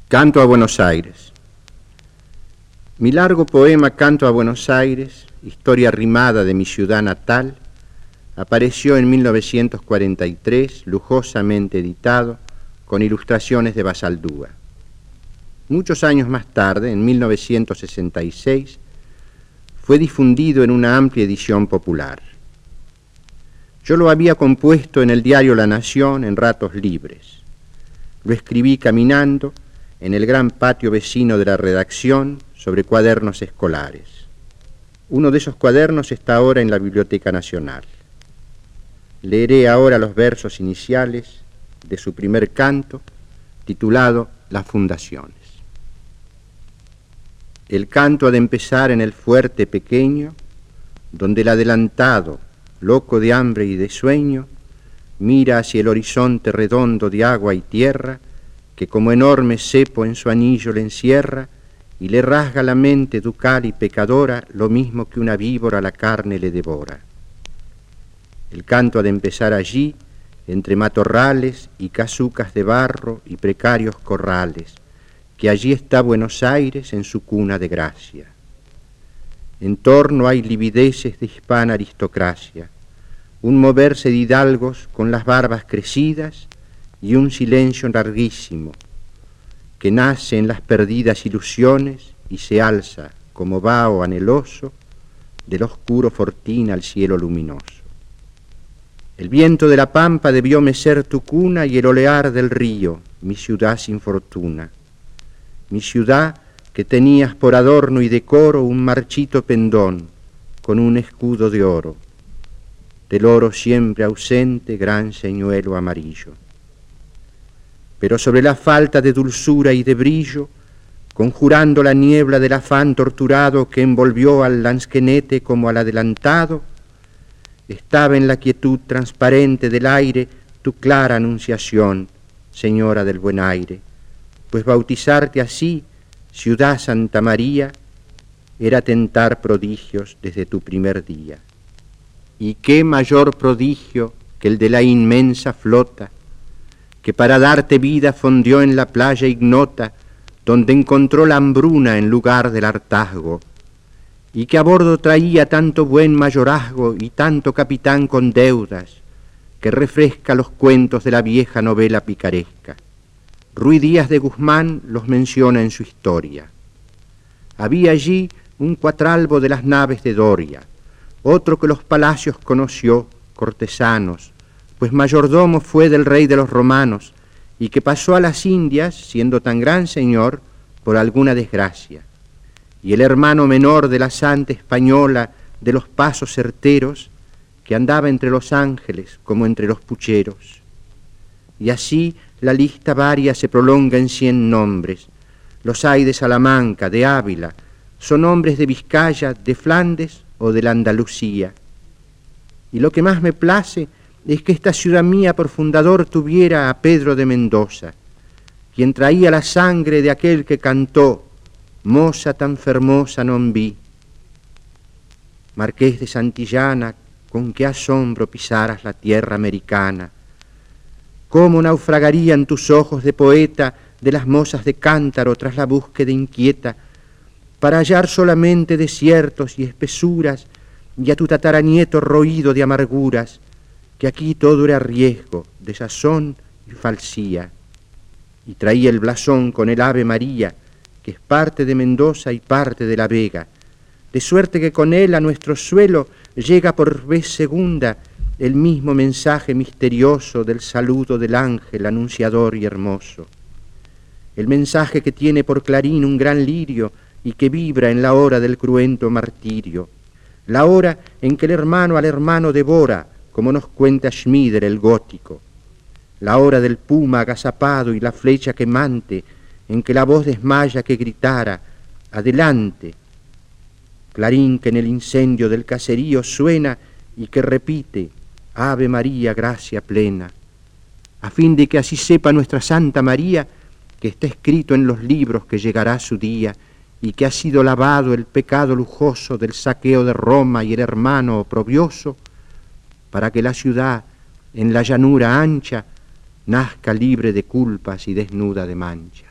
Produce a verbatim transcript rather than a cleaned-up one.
Canto a Buenos Aires. Mi largo poema Canto a Buenos Aires, historia rimada de mi ciudad natal, apareció en mil novecientos cuarenta y tres, lujosamente editado, con ilustraciones de Basaldúa. Muchos años más tarde, en mil novecientos sesenta y seis, fue difundido en una amplia edición popular. Yo lo había compuesto en el diario La Nación en ratos libres. Lo escribí caminando en el gran patio vecino de la redacción sobre cuadernos escolares. Uno de esos cuadernos está ahora en la Biblioteca Nacional. Leeré ahora los versos iniciales de su primer canto, titulado Las Fundaciones. El canto ha de empezar en el fuerte pequeño, donde el adelantado, loco de hambre y de sueño, mira hacia el horizonte redondo de agua y tierra, que como enorme cepo en su anillo le encierra, y le rasga la mente ducal y pecadora, lo mismo que una víbora la carne le devora. El canto ha de empezar allí, entre matorrales y casucas de barro y precarios corrales, que allí está Buenos Aires en su cuna de gracia. En torno hay livideces de hispana aristocracia, un moverse de hidalgos con las barbas crecidas y un silencio larguísimo, que nace en las perdidas ilusiones y se alza, como vaho anheloso, del oscuro fortín al cielo luminoso. El viento de la pampa debió mecer tu cuna y el olear del río, mi ciudad sin fortuna. Mi ciudad que tenías por adorno y decoro un marchito pendón con un escudo de oro, del oro siempre ausente gran señuelo amarillo. Pero sobre la falta de dulzura y de brillo, conjurando la niebla del afán torturado que envolvió al lansquenete como al adelantado, estaba en la quietud transparente del aire tu clara anunciación, señora del buen aire, pues bautizarte así, ciudad Santa María, era tentar prodigios desde tu primer día. Y qué mayor prodigio que el de la inmensa flota, que para darte vida fondió en la playa ignota, donde encontró la hambruna en lugar del hartazgo, y que a bordo traía tanto buen mayorazgo y tanto capitán con deudas, que refresca los cuentos de la vieja novela picaresca. Ruy Díaz de Guzmán los menciona en su historia. Había allí un cuatralbo de las naves de Doria, otro que los palacios conoció, cortesanos, pues mayordomo fue del rey de los romanos, y que pasó a las Indias, siendo tan gran señor, por alguna desgracia. Y el hermano menor de la santa española de los pasos certeros, que andaba entre los ángeles como entre los pucheros. Y así la lista varia se prolonga en cien nombres. Los hay de Salamanca, de Ávila, son hombres de Vizcaya, de Flandes o de la Andalucía. Y lo que más me place es que esta ciudad mía por fundador tuviera a Pedro de Mendoza, quien traía la sangre de aquel que cantó «Moza tan fermosa non vi». Marqués de Santillana, con qué asombro pisaras la tierra americana. Cómo naufragarían tus ojos de poeta de las mozas de cántaro tras la búsqueda inquieta, para hallar solamente desiertos y espesuras, y a tu tataranieto roído de amarguras, que aquí todo era riesgo, desazón y falsía. Y traía el blasón con el Ave María, que es parte de Mendoza y parte de la Vega, de suerte que con él a nuestro suelo llega por vez segunda el mismo mensaje misterioso del saludo del ángel anunciador y hermoso. El mensaje que tiene por clarín un gran lirio y que vibra en la hora del cruento martirio, la hora en que el hermano al hermano devora, como nos cuenta Schmider el gótico, la hora del puma agazapado y la flecha quemante, en que la voz desmaya que gritara, adelante, clarín que en el incendio del caserío suena y que repite, Ave María, gracia plena, a fin de que así sepa nuestra Santa María que está escrito en los libros que llegará su día y que ha sido lavado el pecado lujoso del saqueo de Roma y el hermano oprobioso, para que la ciudad, en la llanura ancha, nazca libre de culpas y desnuda de mancha.